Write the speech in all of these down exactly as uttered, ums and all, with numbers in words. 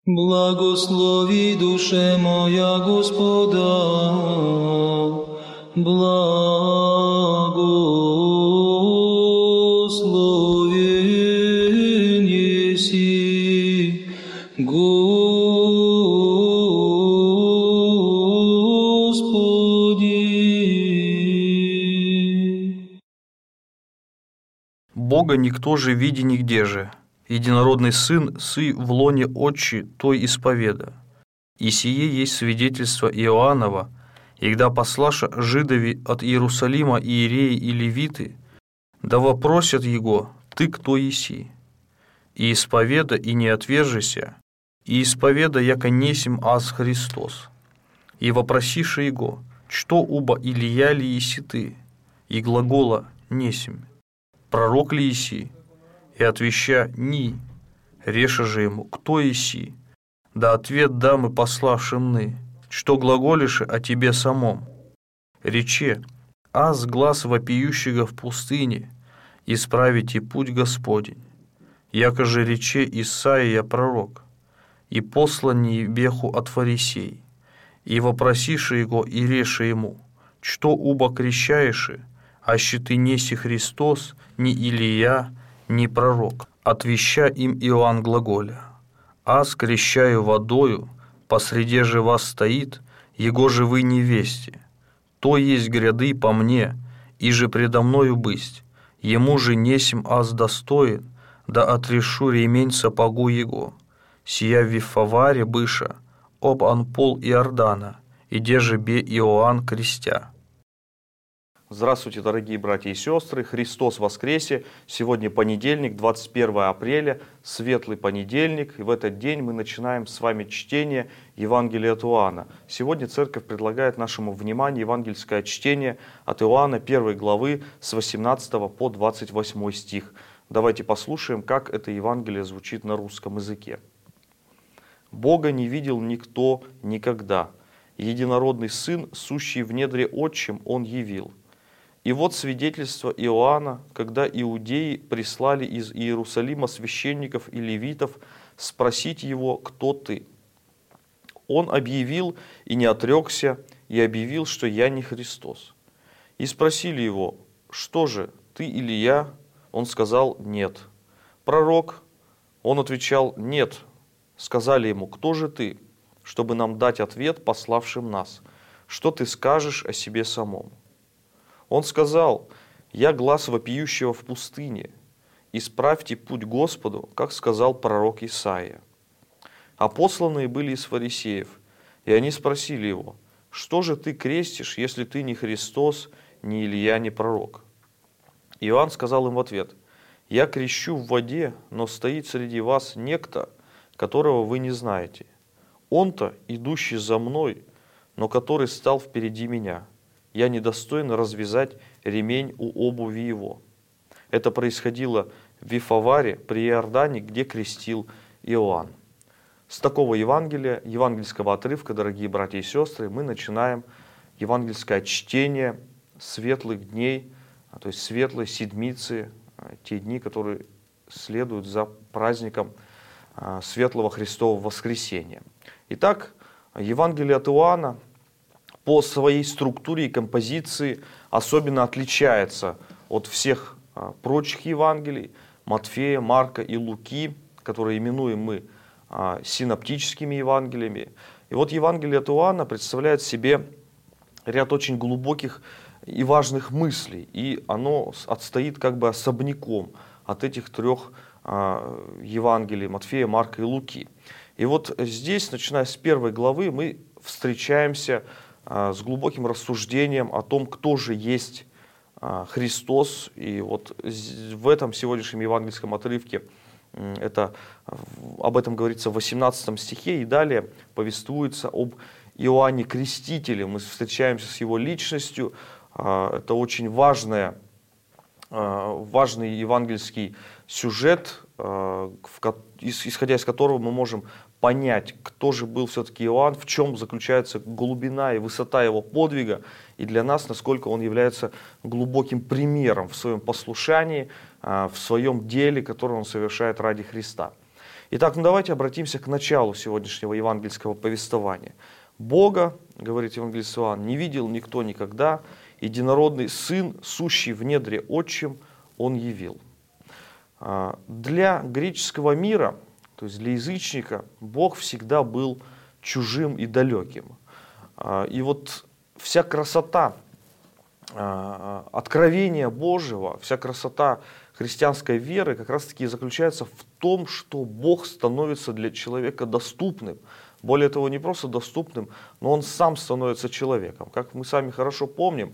Благослови, душе моя, Господа, благословен еси, Господи. Бога никто же види нигде же. Единородный Сын, сы в лоне Отчи, той исповеда. И сие есть свидетельство Иоаннова, егда послаша жидови от Иерусалима иереи и левиты, да вопросят его, ты кто еси? И исповеда, и не отвержися, и исповеда, яко несим аз Христос. И вопросиша его, что уба Илия ли еси ты? И глагола несим. Пророк ли еси? И отвеща ни. Реша же ему, кто еси? Да ответ дам и пославшим ны, что глаголишь о тебе самом. Рече, аз глаз вопиющего в пустыне, исправите путь Господень. Яко же рече Исаия пророк, и посланней беху от фарисей, и вопросиши его, и реше ему, что уба крещаеши, аще ты неси Христос, ни Илия, ни пророк. Отвеща им Иоанн глаголя, аз крещаю водою, посреди же вас стоит, его же вы невесте. То есть гряды по мне, и же предо мною бысть, ему же несим аз достоин, да отрешу ремень сапогу его. Сия в Вифаваре быша, об анпол Иордана, иде же бе Иоанн крестя. Здравствуйте, дорогие братья и сестры! Христос воскресе! Сегодня понедельник, двадцать первое апреля, светлый понедельник. И в этот день мы начинаем с вами чтение Евангелия от Иоанна. Сегодня Церковь предлагает нашему вниманию евангельское чтение от Иоанна первой главы с восемнадцатого по двадцать восьмой стих. Давайте послушаем, как это Евангелие звучит на русском языке. «Бога не видел никто никогда. Единородный Сын, сущий в недре Отчим, Он явил. И вот свидетельство Иоанна, когда иудеи прислали из Иерусалима священников и левитов спросить его, кто ты. Он объявил и не отрекся, и объявил, что я не Христос. И спросили его, что же, ты Илия? Он сказал, нет. Пророк? Он отвечал, нет. Сказали ему, кто же ты, чтобы нам дать ответ пославшим нас? Что ты скажешь о себе самом? Он сказал, я глас вопиющего в пустыне, исправьте путь Господу, как сказал пророк Исаия. А посланные были из фарисеев, и они спросили его, что же ты крестишь, если ты не Христос, ни Илия, ни пророк? Иоанн сказал им в ответ, я крещу в воде, но стоит среди вас некто, которого вы не знаете. Он-то, идущий за мной, но который стал впереди меня. Я недостоин развязать ремень у обуви его. Это происходило в Вифаваре при Иордане, где крестил Иоанн. С такого Евангелия, евангельского отрывка, дорогие братья и сестры, мы начинаем евангельское чтение светлых дней, то есть светлой седмицы, те дни, которые следуют за праздником светлого Христового воскресения. Итак, Евангелие от Иоанна по своей структуре и композиции особенно отличается от всех прочих Евангелий, Матфея, Марка и Луки, которые именуем мы синоптическими Евангелиями. И вот Евангелие от Иоанна представляет себе ряд очень глубоких и важных мыслей, и оно отстоит как бы особняком от этих трех Евангелий Матфея, Марка и Луки. И вот здесь, начиная с первой главы, мы встречаемся с глубоким рассуждением о том, кто же есть Христос. И вот в этом сегодняшнем евангельском отрывке это, об этом говорится в восемнадцатом стихе, и далее повествуется об Иоанне Крестителе. Мы встречаемся с его личностью. Это очень важное, важный евангельский сюжет, исходя из которого мы можем понять, кто же был все-таки Иоанн, в чем заключается глубина и высота его подвига, и для нас, насколько он является глубоким примером в своем послушании, в своем деле, которое он совершает ради Христа. Итак, ну давайте обратимся к началу сегодняшнего евангельского повествования. Бога, говорит евангелист Иоанн, не видел никто никогда, единородный Сын, сущий в недре Отчим, Он явил. Для греческого мира, то есть для язычника, Бог всегда был чужим и далеким. И вот вся красота откровения Божьего, вся красота христианской веры как раз-таки заключается в том, что Бог становится для человека доступным. Более того, не просто доступным, но Он сам становится человеком. Как мы сами хорошо помним,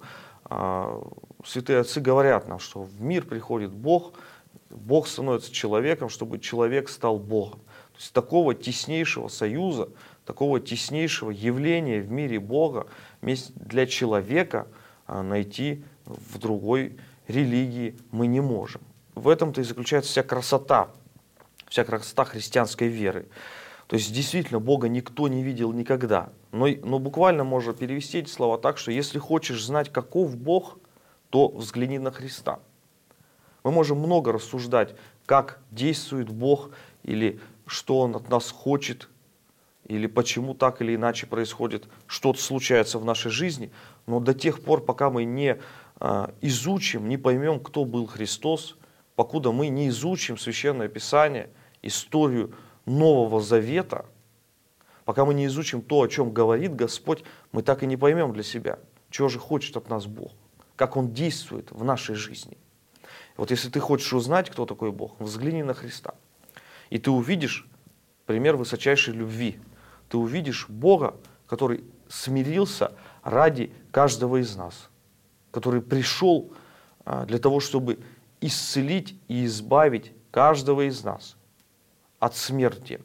святые отцы говорят нам, что в мир приходит Бог, Бог становится человеком, чтобы человек стал Богом. То есть такого теснейшего союза, такого теснейшего явления в мире Бога для человека найти в другой религии мы не можем. В этом-то и заключается вся красота, вся красота христианской веры. То есть действительно Бога никто не видел никогда. Но, но буквально можно перевести эти слова так, что если хочешь знать, каков Бог, то взгляни на Христа. Мы можем много рассуждать, как действует Бог, или что Он от нас хочет, или почему так или иначе происходит, что-то случается в нашей жизни. Но до тех пор, пока мы не а, изучим, не поймем, кто был Христос, покуда мы не изучим Священное Писание, историю Нового Завета, пока мы не изучим то, о чем говорит Господь, мы так и не поймем для себя, чего же хочет от нас Бог, как Он действует в нашей жизни. Вот если ты хочешь узнать, кто такой Бог, взгляни на Христа, и ты увидишь пример высочайшей любви. Ты увидишь Бога, который смирился ради каждого из нас, который пришел для того, чтобы исцелить и избавить каждого из нас от смерти.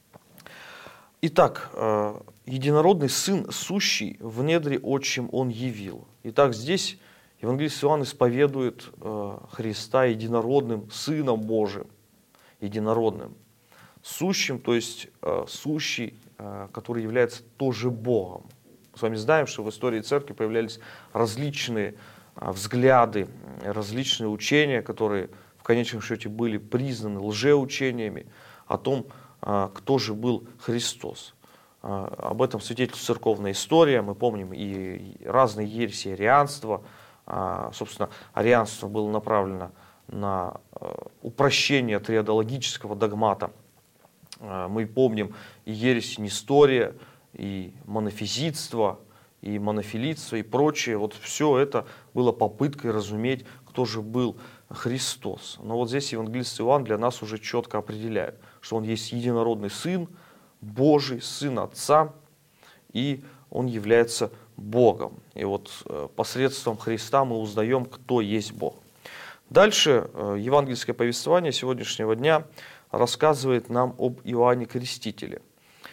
Итак, единородный Сын, сущий в недре Отчим, Он явил. Итак, здесь евангелист Иоанн исповедует Христа единородным Сыном Божиим, единородным, сущим, то есть сущий, который является тоже Богом. Мы с вами знаем, что в истории Церкви появлялись различные взгляды, различные учения, которые в конечном счете были признаны лжеучениями о том, кто же был Христос. Об этом свидетельствует церковная история. Мы помним и разные ереси арианства. Собственно, арианство было направлено на упрощение триадологического догмата. Мы помним и ересь Нестория, и монофизитство, и монофилитство, и прочее. Вот все это было попыткой разуметь, кто же был Христос. Но вот здесь евангелист Иоанн для нас уже четко определяет, что Он есть единородный Сын Божий, Сын Отца, и Он является Богом. И вот посредством Христа мы узнаем, кто есть Бог. Дальше евангельское повествование сегодняшнего дня рассказывает нам об Иоанне Крестителе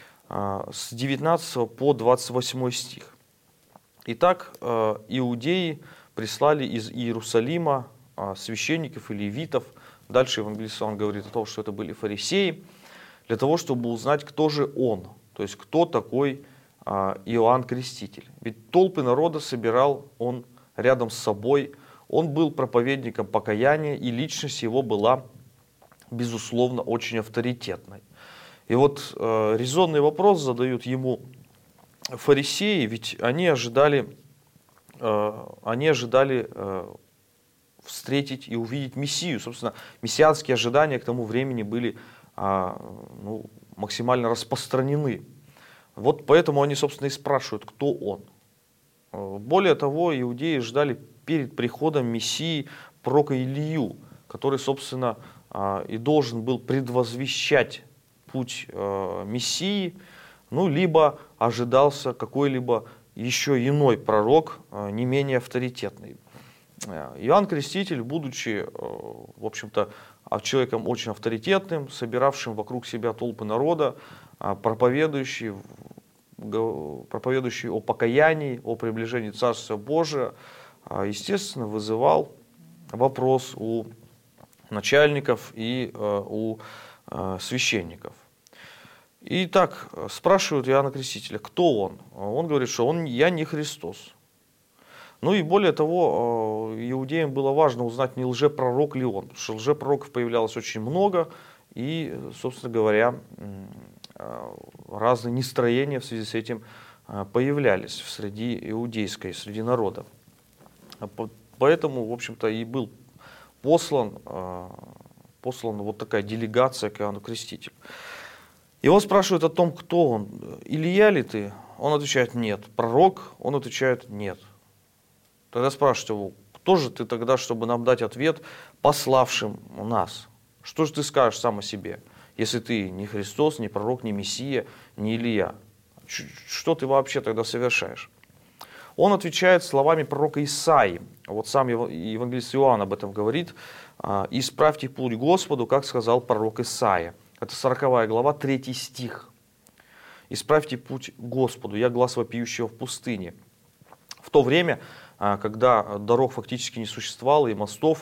с девятнадцатого по двадцать восьмой стих. Итак, иудеи прислали из Иерусалима священников и левитов. Дальше евангелист Иоанн говорит о том, что это были фарисеи, для того, чтобы узнать, кто же он, то есть кто такой Иоанн Креститель. Ведь толпы народа собирал он рядом с собой, он был проповедником покаяния, и личность его была, безусловно, очень авторитетной. И вот э, резонный вопрос задают ему фарисеи, ведь они ожидали, э, они ожидали э, встретить и увидеть Мессию. Собственно, мессианские ожидания к тому времени были э, ну, максимально распространены. Вот поэтому они, собственно, и спрашивают, кто он. Более того, иудеи ждали перед приходом Мессии пророка Илию, который, собственно, и должен был предвозвещать путь Мессии, ну, либо ожидался какой-либо еще иной пророк, не менее авторитетный. Иоанн Креститель, будучи, в общем-то, человеком очень авторитетным, собиравшим вокруг себя толпы народа, проповедующий, проповедующий о покаянии, о приближении Царства Божия, естественно, вызывал вопрос у начальников и у священников. Итак, спрашивают Иоанна Крестителя, кто он? Он говорит, что он, я не Христос. Ну и более того, иудеям было важно узнать, не лжепророк ли он, потому что лжепророков появлялось очень много, и, собственно говоря, разные нестроения в связи с этим появлялись в среди иудейской, среди народа. Поэтому, в общем-то, и был послан, послана вот такая делегация к Иоанну Крестителю. Его спрашивают о том, кто он. Илия ли ты? Он отвечает, нет. Пророк? Он отвечает, нет. Тогда спрашивают его, кто же ты тогда, чтобы нам дать ответ пославшим нас? Что же ты скажешь сам о себе, если ты не Христос, не пророк, не Мессия, не Илия? Что ты вообще тогда совершаешь? Он отвечает словами пророка Исаии. Вот сам евангелист Иоанн об этом говорит. «Исправьте путь Господу, как сказал пророк Исаия». Это сороковая глава, третий стих. «Исправьте путь Господу, я глас вопиющего в пустыне». В то время, когда дорог фактически не существовало и мостов,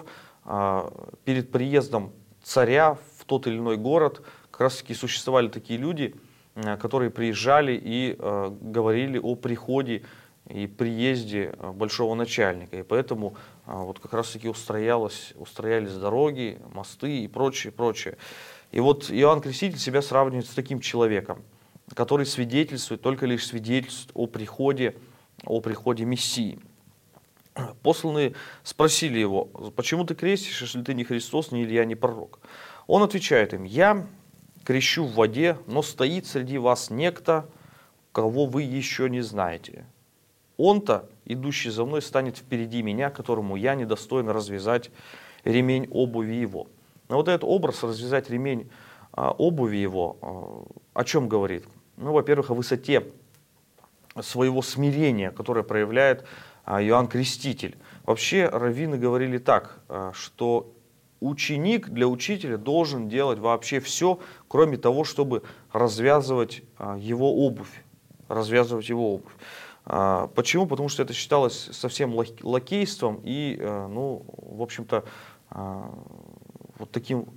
перед приездом царя в тот или иной город как раз таки существовали такие люди, которые приезжали и говорили о приходе и приезде большого начальника. И поэтому вот как раз таки устроялось, устроялись дороги, мосты и прочее, прочее. И вот Иоанн Креститель себя сравнивает с таким человеком, который свидетельствует, только лишь свидетельствует о приходе, о приходе Мессии. Посланные спросили его, почему ты крестишь, если ты не Христос, не Илья, не пророк? Он отвечает им, я крещу в воде, но стоит среди вас некто, кого вы еще не знаете. Он-то, идущий за мной, станет впереди меня, которому я недостоин развязать ремень обуви его. Но вот этот образ, развязать ремень а, обуви его, а, о чем говорит? Ну, во-первых, о высоте своего смирения, которое проявляет а, Иоанн Креститель. Вообще, раввины говорили так, а, что ученик для учителя должен делать вообще все, кроме того, чтобы развязывать а, его обувь. Развязывать его обувь. А, почему? Потому что это считалось совсем лакейством и, а, ну, в общем-то, а, вот таким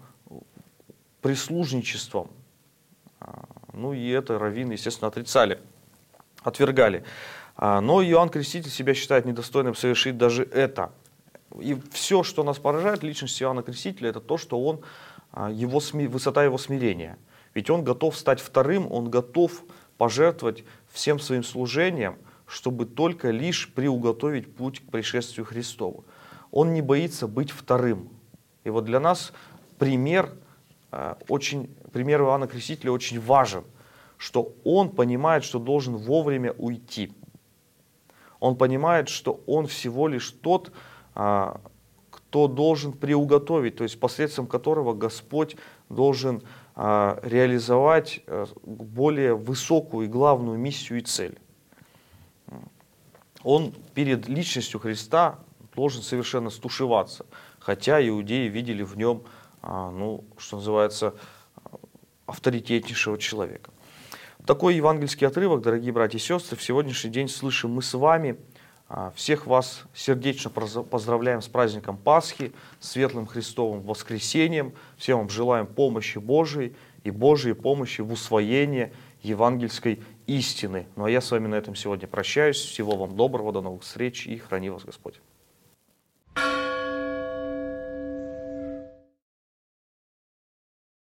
прислужничеством. Ну и это раввины, естественно, отрицали, отвергали. Но Иоанн Креститель себя считает недостойным совершить даже это. И все, что нас поражает, личность Иоанна Крестителя, это то, что он, его, высота его смирения. Ведь он готов стать вторым, он готов пожертвовать всем своим служением, чтобы только лишь приуготовить путь к пришествию Христову. Он не боится быть вторым. И вот для нас пример, очень, пример Иоанна Крестителя очень важен, что он понимает, что должен вовремя уйти. Он понимает, что он всего лишь тот, кто должен приуготовить, то есть посредством которого Господь должен реализовать более высокую и главную миссию и цель. Он перед личностью Христа должен совершенно стушеваться. Хотя иудеи видели в нем, ну, что называется, авторитетнейшего человека. Такой евангельский отрывок, дорогие братья и сестры, в сегодняшний день слышим мы с вами. Всех вас сердечно поздравляем с праздником Пасхи, светлым Христовым воскресением. Всем вам желаем помощи Божией и Божией помощи в усвоении евангельской истины. Ну а я с вами на этом сегодня прощаюсь. Всего вам доброго, до новых встреч и храни вас Господь.